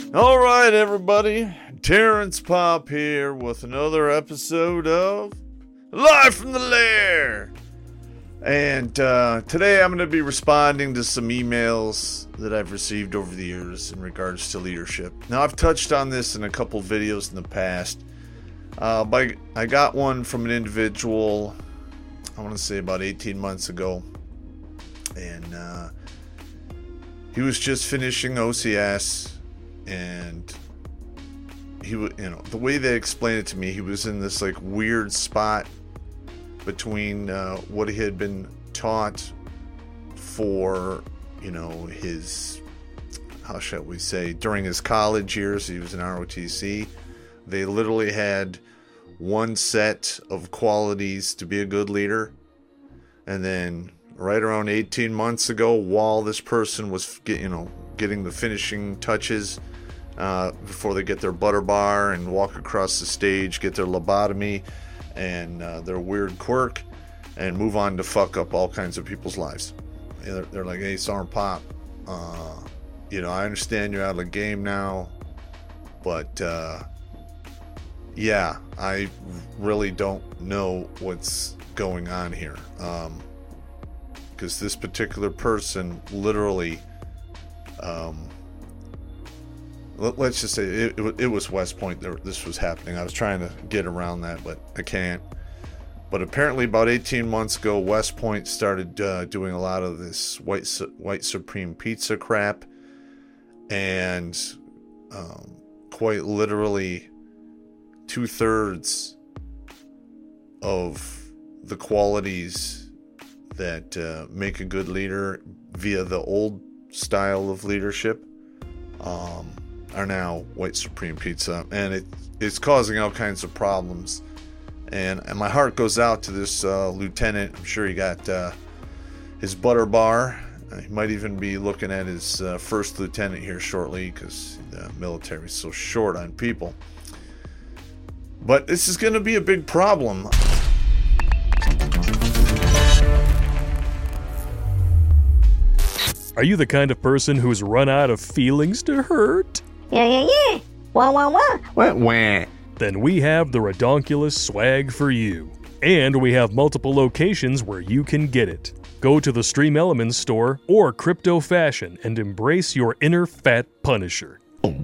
All right, everybody. Terrence Pop here with another episode of Live from the Lair. And today I'm going to be responding to some emails that I've received over the years in regards to leadership. Now, I've touched on this in a couple videos in the past. But I got one from an individual, I want to say about 18 months ago. And he was just finishing OCS. And he would, the way they explained it to me, he was in this like weird spot between what he had been taught for, his, how shall we say, during his college years. He was in ROTC. They literally had one set of qualities to be a good leader. And then right around 18 months ago, while this person was getting the finishing touches, before they get their butter bar and walk across the stage, get their lobotomy and their weird quirk, and move on to fuck up all kinds of people's lives. They're like, hey, Sergeant Pop, I understand you're out of the game now, but yeah, I really don't know what's going on here. Because this particular person literally, let's just say it was West Point. This was happening. I was trying to get around that, but I can't. But apparently about 18 months ago, West Point started doing a lot of this white supreme pizza crap. And quite literally 2/3 of the qualities that make a good leader via the old style of leadership are now white supreme pizza, and it's causing all kinds of problems. And my heart goes out to this lieutenant. I'm sure he got his butter bar. He might even be looking at his first lieutenant here shortly, because the military is so short on people. But this is going to be a big problem. Are you the kind of person who's run out of feelings to hurt? Yeah. Wah. Wah. Then we have the Redonkulous swag for you. And we have multiple locations where you can get it. Go to the Stream Elements store or Crypto Fashion and embrace your inner fat punisher.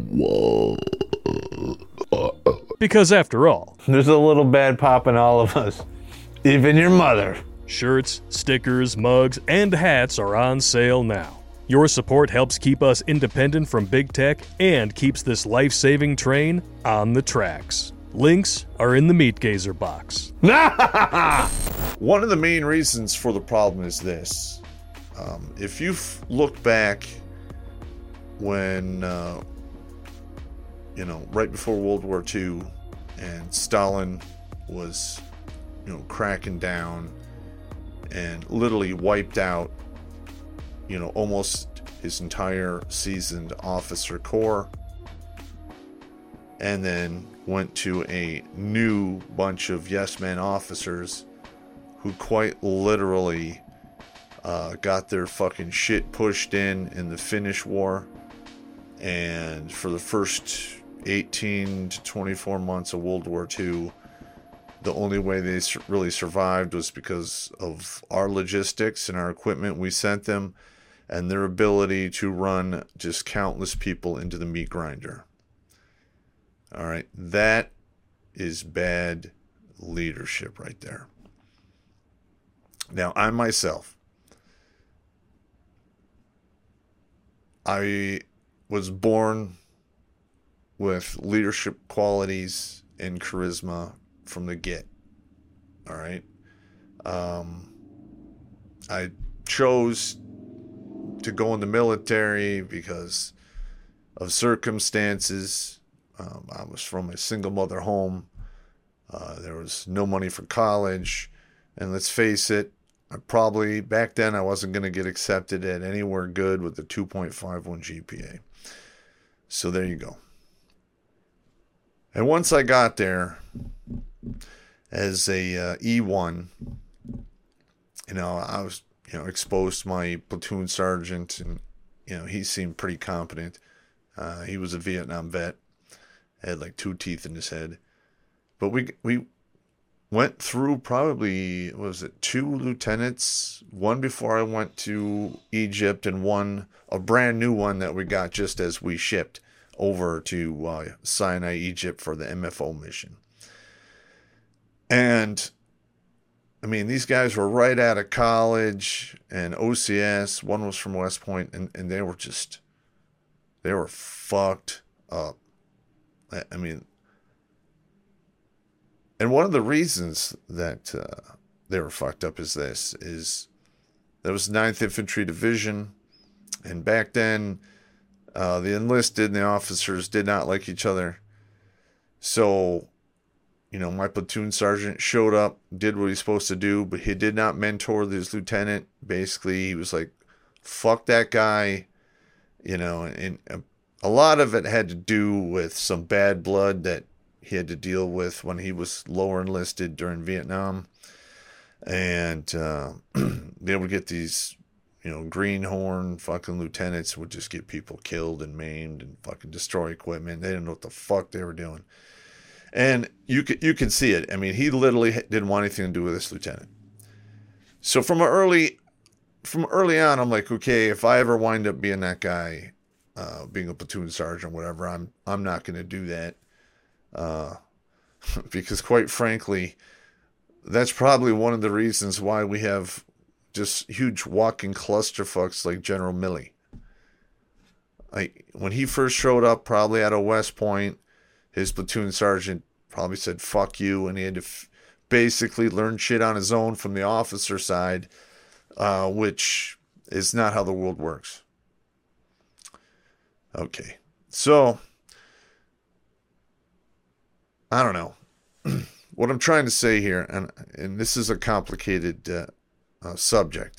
Because after all, There's a little bad pop in all of us. Even your mother. shirts, stickers, mugs, and hats are on sale now. Your support helps keep us independent from big tech and keeps this life-saving train on the tracks. Links are in the Meat Gazer box. One of the main reasons for the problem is this. If you look back when, right before World War II and Stalin was, cracking down and literally wiped out, almost his entire seasoned officer corps, and then went to a new bunch of yes-men officers who quite literally got their fucking shit pushed in the Finnish War. And for the first 18 to 24 months of World War II, the only way they really survived was because of our logistics and our equipment we sent them, and their ability to run just countless people into the meat grinder. All right, that is bad leadership right there. Now, I myself, I was born with leadership qualities and charisma from the get. All right. I chose to go in the military because of circumstances. I was from a single mother home. There was no money for college. And let's face it, back then I wasn't going to get accepted at anywhere good with a 2.51 GPA. So there you go. And once I got there as a E1, I was, exposed to my platoon sergeant, and, he seemed pretty competent. He was a Vietnam vet. Had like 2 teeth in his head. But we went through probably, what was it, 2 lieutenants, one before I went to Egypt and one, a brand new one that we got just as we shipped over to Sinai, Egypt for the MFO mission. And I mean, these guys were right out of college and OCS. One was from West Point, and they were fucked up. I mean, and one of the reasons that they were fucked up is there was 9th Infantry Division, and back then the enlisted and the officers did not like each other. So, you know, my platoon sergeant showed up, did what he's supposed to do, but he did not mentor his lieutenant. Basically, he was like, fuck that guy, you know, and a lot of it had to do with some bad blood that he had to deal with when he was lower enlisted during Vietnam. And they would get these, you know, greenhorn fucking lieutenants would just get people killed and maimed and fucking destroy equipment. They didn't know what the fuck they were doing. And you can see it. I mean, he literally didn't want anything to do with this lieutenant. So from early on, I'm like, okay, if I ever wind up being that guy, being a platoon sergeant or whatever, I'm not going to do that. Because quite frankly, that's probably one of the reasons why we have just huge walking clusterfucks like General Milley. When he first showed up, probably out of West Point, his platoon sergeant probably said, fuck you, and he had to basically learn shit on his own from the officer side, which is not how the world works. Okay, so, I don't know. What I'm trying to say here, and this is a complicated subject,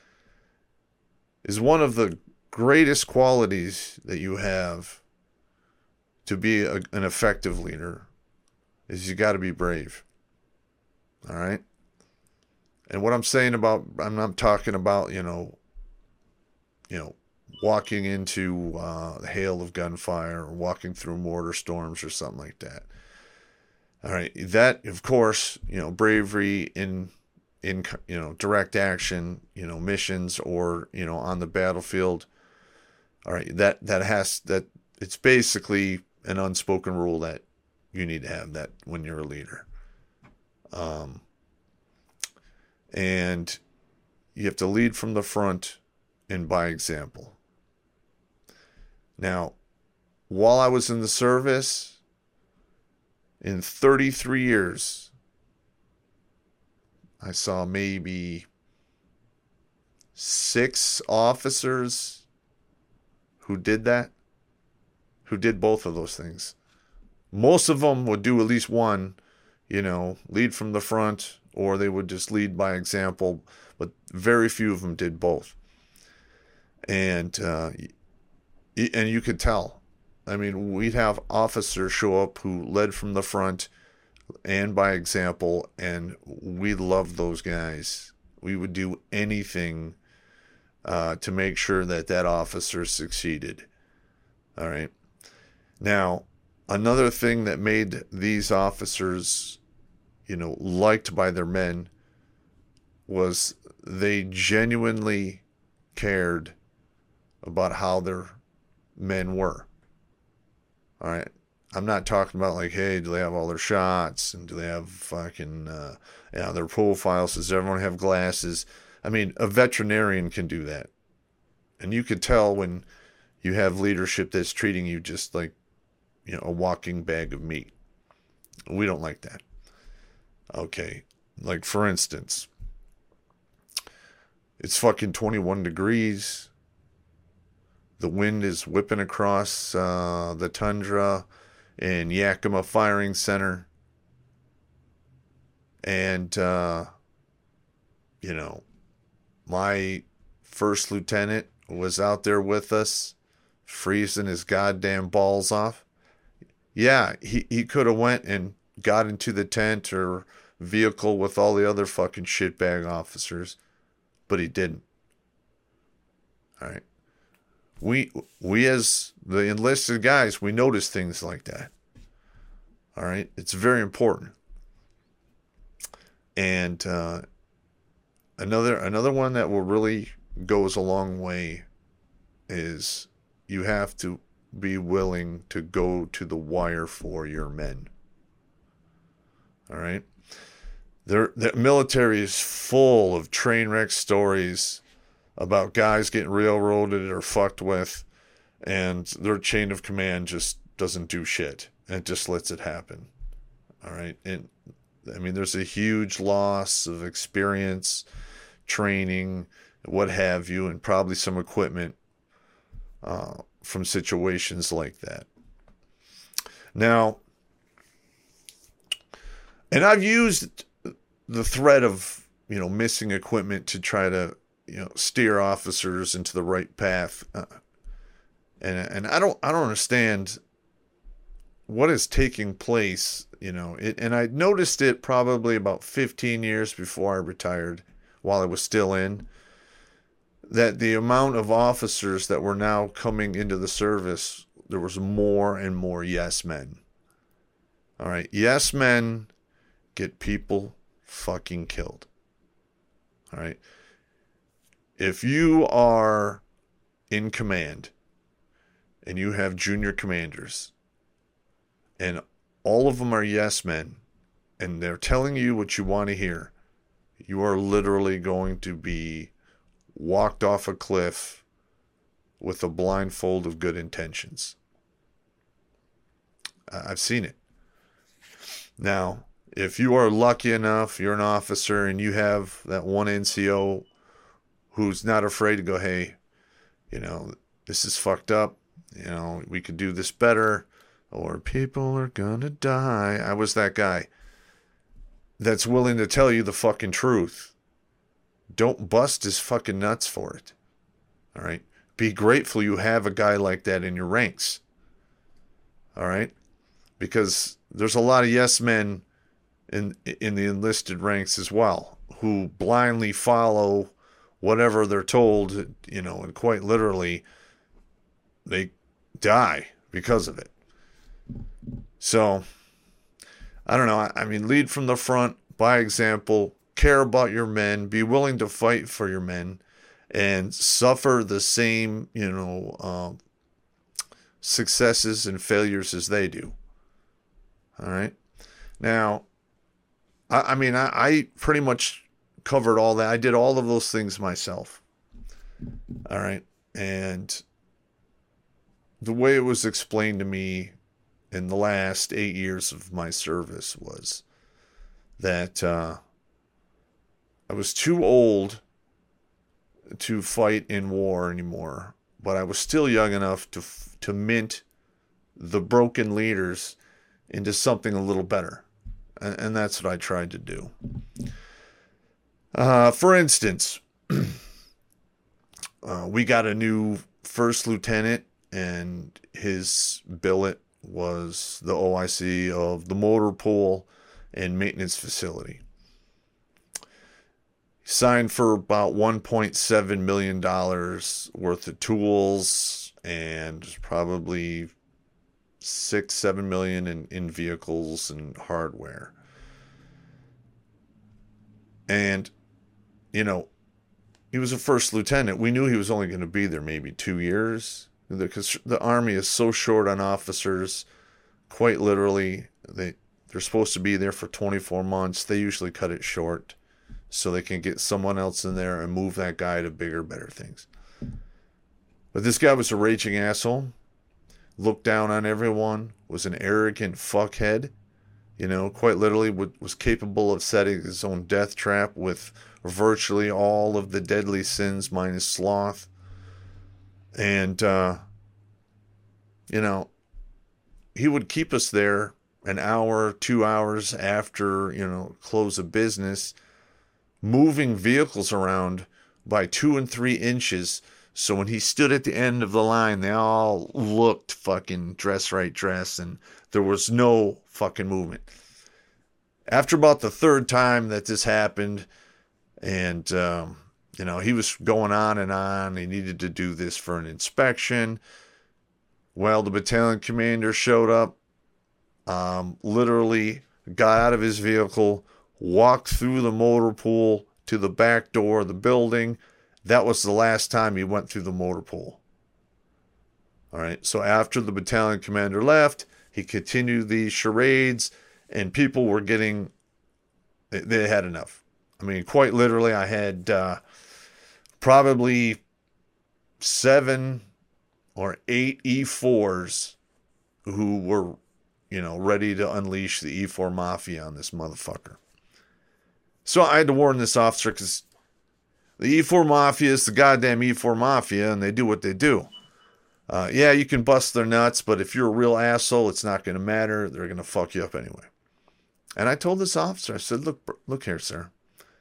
is one of the greatest qualities that you have to be an effective leader is you got to be brave. All right? And what I'm saying about, I'm not talking about, you know, walking into the hail of gunfire or walking through mortar storms or something like that. All right, that, of course, you know, bravery in you know, direct action, you know, missions or, you know, on the battlefield. All right, that it's basically an unspoken rule that you need to have that when you're a leader. And you have to lead from the front and by example. Now, while I was in the service, in 33 years, I saw maybe 6 officers who did that, who did both of those things. Most of them would do at least one, you know, lead from the front, or they would just lead by example, but very few of them did both. And you could tell. I mean, we'd have officers show up who led from the front and by example, and we loved those guys. We would do anything to make sure that officer succeeded. All right. Now, another thing that made these officers, you know, liked by their men was they genuinely cared about how their men were. All right. I'm not talking about like, hey, do they have all their shots? And do they have fucking, their profiles? Does everyone have glasses? I mean, a veterinarian can do that. And you could tell when you have leadership that's treating you just like, you know, a walking bag of meat. We don't like that. Okay. Like, for instance, it's fucking 21 degrees. The wind is whipping across the tundra in Yakima Firing Center. And, you know, my first lieutenant was out there with us, freezing his goddamn balls off. Yeah, he could have went and got into the tent or vehicle with all the other fucking shitbag officers, but he didn't. All right. we as the enlisted guys, we notice things like that. All right, it's very important. And another one that will really goes a long way is you have to be willing to go to the wire for your men. All right, the military is full of train wreck stories about guys getting railroaded or fucked with, and their chain of command just doesn't do shit and just lets it happen. All right, and I mean, there's a huge loss of experience, training, what have you, and probably some equipment from situations like that. Now, and I've used the threat of, missing equipment to try to, steer officers into the right path. And I don't understand what is taking place, and I noticed it probably about 15 years before I retired, while I was still in, that the amount of officers that were now coming into the service, there was more and more yes men. All right. Yes men get people fucking killed. All right. If you are in command and you have junior commanders and all of them are yes men and they're telling you what you want to hear, you are literally going to be walked off a cliff with a blindfold of good intentions. I've seen it. Now, if you are lucky enough, you're an officer and you have that one NCO who's not afraid to go, hey, this is fucked up. We could do this better, or people are gonna die. I was that guy that's willing to tell you the fucking truth. Don't bust his fucking nuts for it. All right? Be grateful you have a guy like that in your ranks. All right? Because there's a lot of yes men in the enlisted ranks as well who blindly follow whatever they're told, and quite literally they die because of it. So, I don't know. I mean, lead from the front, by example, care about your men, be willing to fight for your men, and suffer the same, successes and failures as they do. All right. Now, I pretty much covered all that. I did all of those things myself. All right. And the way it was explained to me in the last 8 years of my service was that I was too old to fight in war anymore, but I was still young enough to mint the broken leaders into something a little better. And that's what I tried to do. For instance, we got a new first lieutenant, and his billet was the OIC of the motor pool and maintenance facility. He signed for about $1.7 million worth of tools and probably $6-7 million in vehicles and hardware. And, he was a first lieutenant. We knew he was only going to be there maybe 2 years, because the Army is so short on officers. Quite literally, they're supposed to be there for 24 months. They usually cut it short so they can get someone else in there and move that guy to bigger, better things. But this guy was a raging asshole, looked down on everyone, was an arrogant fuckhead, quite literally was capable of setting his own death trap with virtually all of the deadly sins minus sloth. And, he would keep us there an hour, 2 hours after, close of business, moving vehicles around by 2 and 3 inches. So when he stood at the end of the line, they all looked fucking dress, and there was no fucking movement. After about the third time that this happened, and He was going on and on. He needed to do this for an inspection. Well, the battalion commander showed up, literally got out of his vehicle, walked through the motor pool to the back door of the building. That was the last time he went through the motor pool. All right, so after the battalion commander left, he continued these charades, and people were getting, they had enough. I mean, quite literally, I had probably 7 or 8 E4s who were, ready to unleash the E4 Mafia on this motherfucker. So I had to warn this officer because the E4 Mafia is the goddamn E4 Mafia, and they do what they do. Yeah, you can bust their nuts, but if you're a real asshole, it's not going to matter. They're going to fuck you up anyway. And I told this officer, I said, look here, sir.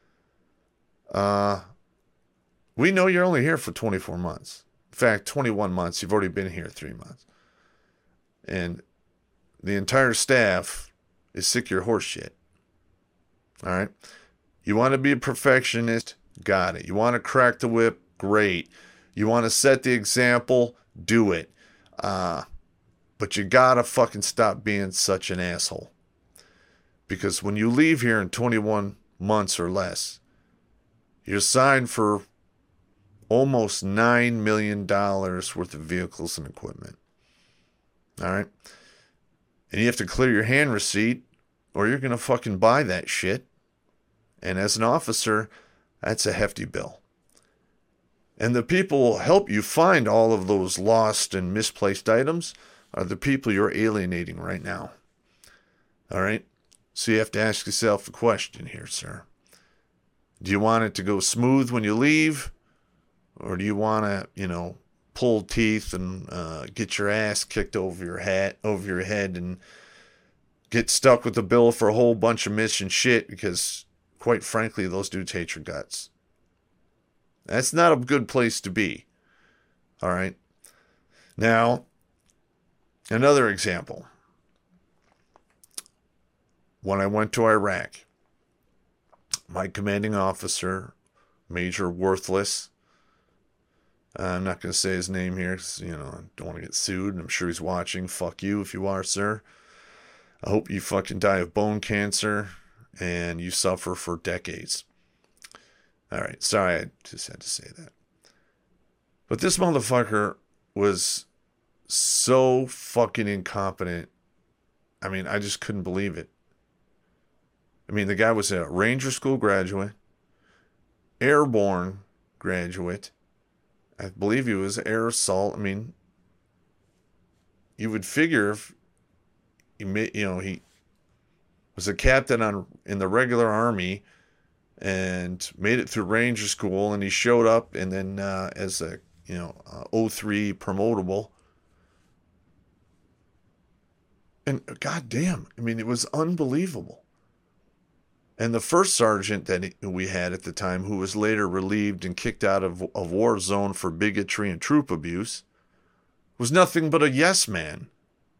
We know you're only here for 24 months. In fact, 21 months. You've already been here 3 months. And the entire staff is sick of your horse shit. All right? You want to be a perfectionist? Got it. You want to crack the whip? Great. You want to set the example? Do it. But you gotta fucking stop being such an asshole. Because when you leave here in 21 months or less, you're signed for almost $9 million worth of vehicles and equipment. All right? And you have to clear your hand receipt or you're going to fucking buy that shit. And as an officer, that's a hefty bill. And the people who will help you find all of those lost and misplaced items are the people you're alienating right now. All right? So you have to ask yourself a question here, sir. Do you want it to go smooth when you leave? Or do you want to, pull teeth and get your ass kicked over your head and get stuck with the bill for a whole bunch of mission shit because, quite frankly, those dudes hate your guts. That's not a good place to be. All right? Now, another example. When I went to Iraq, my commanding officer, Major Worthless, I'm not going to say his name here because, I don't want to get sued. I'm sure he's watching. Fuck you if you are, sir. I hope you fucking die of bone cancer and you suffer for decades. All right, sorry, I just had to say that. But this motherfucker was so fucking incompetent. I mean, I just couldn't believe it. I mean, the guy was a Ranger School graduate, airborne graduate. I believe he was air assault. I mean, you would figure if he was a captain in the regular army and made it through Ranger School, and he showed up and then as a 03 promotable. And goddamn, I mean, it was unbelievable. And the first sergeant that we had at the time, who was later relieved and kicked out of a war zone for bigotry and troop abuse, was nothing but a yes man.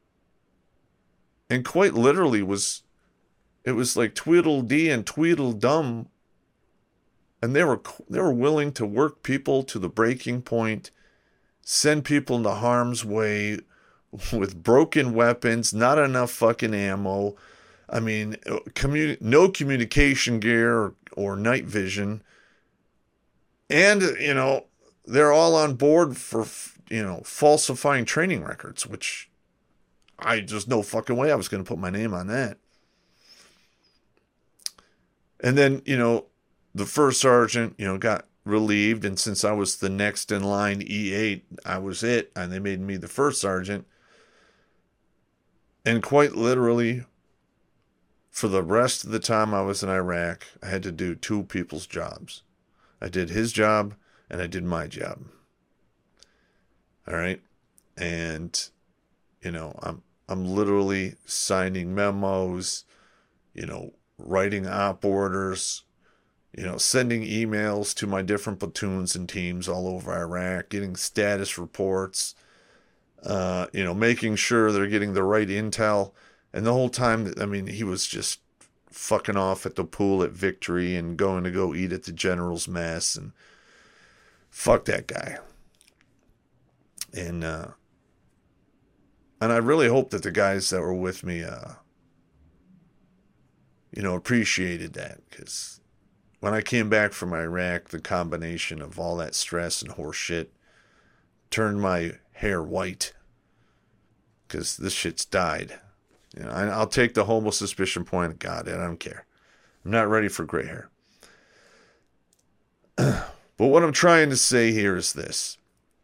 And quite literally it was like Tweedledee and Tweedledum. And they were willing to work people to the breaking point, send people into harm's way with broken weapons, not enough fucking ammo. I mean, no communication gear or night vision. And, they're all on board for, falsifying training records, which there's no fucking way I was going to put my name on that. And then, the first sergeant, got relieved. And since I was the next in line, E8, I was it. And they made me the first sergeant. And quite literally, for the rest of the time I was in Iraq, I had to do two people's jobs. I did his job and I did my job. All right? And, I'm literally signing memos, writing op orders, sending emails to my different platoons and teams all over Iraq, getting status reports, making sure they're getting the right intel. And the whole time, he was just fucking off at the pool at Victory and going to go eat at the General's Mess and fuck that guy. And I really hope that the guys that were with me, appreciated that. Because when I came back from Iraq, the combination of all that stress and horse shit turned my hair white. Because this shit's died. I'll take the homo suspicion point of God. I don't care. I'm not ready for gray hair. But what I'm trying to say here is this.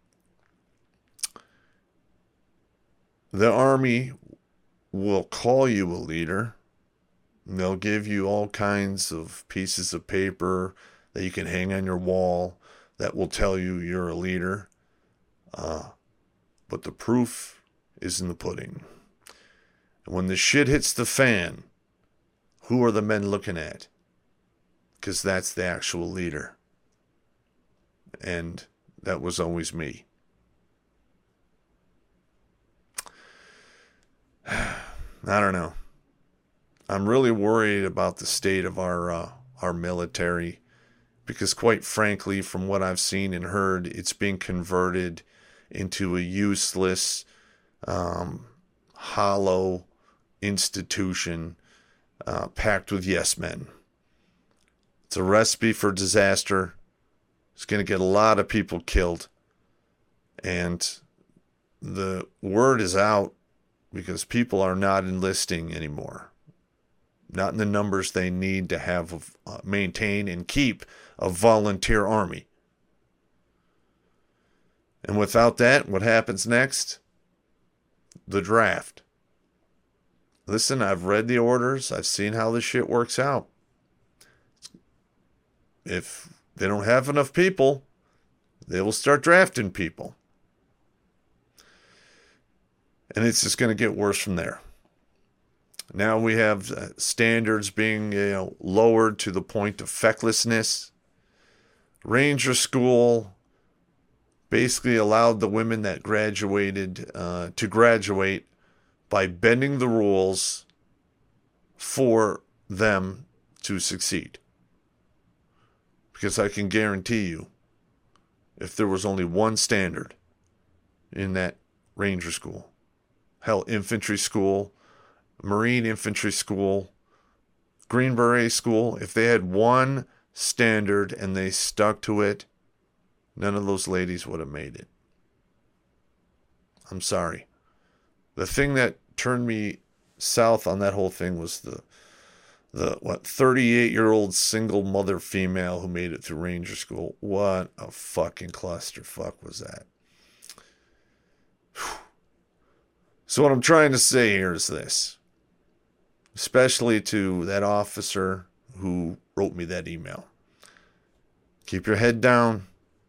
The Army will call you a leader. They'll give you all kinds of pieces of paper that you can hang on your wall that will tell you you're a leader. But the proof is in the pudding. And when the shit hits the fan, who are the men looking at? Because that's the actual leader. And that was always me. I don't know. I'm really worried about the state of our military because, quite frankly, from what I've seen and heard, it's being converted into a useless, hollow institution packed with yes men. It's a recipe for disaster. It's going to get a lot of people killed. And the word is out because people are not enlisting anymore. Not in the numbers they need to have maintain and keep a volunteer army. And without that, what happens next? The draft. Listen, I've read the orders. I've seen how this shit works out. If they don't have enough people, they will start drafting people. And it's just going to get worse from there. Now we have standards being lowered to the point of fecklessness. Ranger School basically allowed the women that graduated to graduate by bending the rules for them to succeed. Because I can guarantee you, if there was only one standard in that Ranger School, hell, infantry school, Marine infantry school, Green Beret school, if they had one standard and they stuck to it, none of those ladies would have made it. I'm sorry. The thing that turned me south on that whole thing was the 38-year-old single mother female who made it through Ranger School. What a fucking clusterfuck was that? Whew. So what I'm trying to say here is this, especially to that officer who wrote me that email. Keep your head down.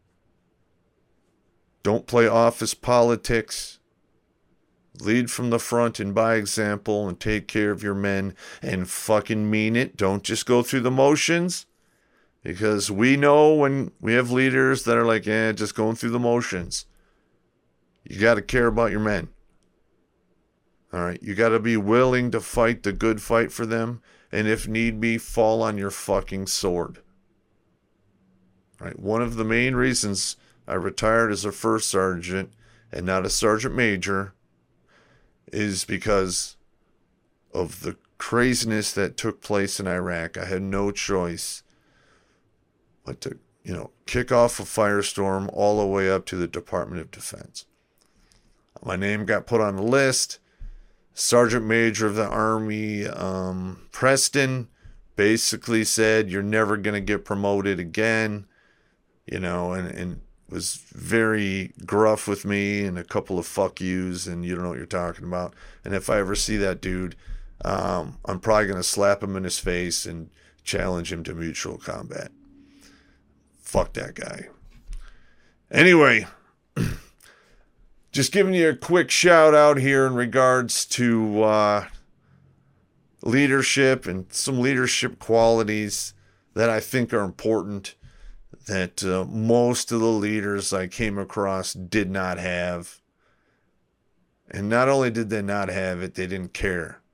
Don't play office politics. Lead from the front and by example and take care of your men and fucking mean it. Don't just go through the motions, because we know when we have leaders that are like, just going through the motions. You got to care about your men. All right, you got to be willing to fight the good fight for them, and if need be, fall on your fucking sword. All right, one of the main reasons I retired as a first sergeant and not a sergeant major is because of the craziness that took place in Iraq. I had no choice but to, kick off a firestorm all the way up to the Department of Defense. My name got put on the list. Sergeant Major of the Army, Preston, basically said, you're never going to get promoted again, and was very gruff with me and a couple of fuck yous and you don't know what you're talking about. And if I ever see that dude, I'm probably going to slap him in his face and challenge him to mutual combat. Fuck that guy. Anyway, just giving you a quick shout out here in regards to leadership and some leadership qualities that I think are important that most of the leaders I came across did not have. And not only did they not have it, they didn't care.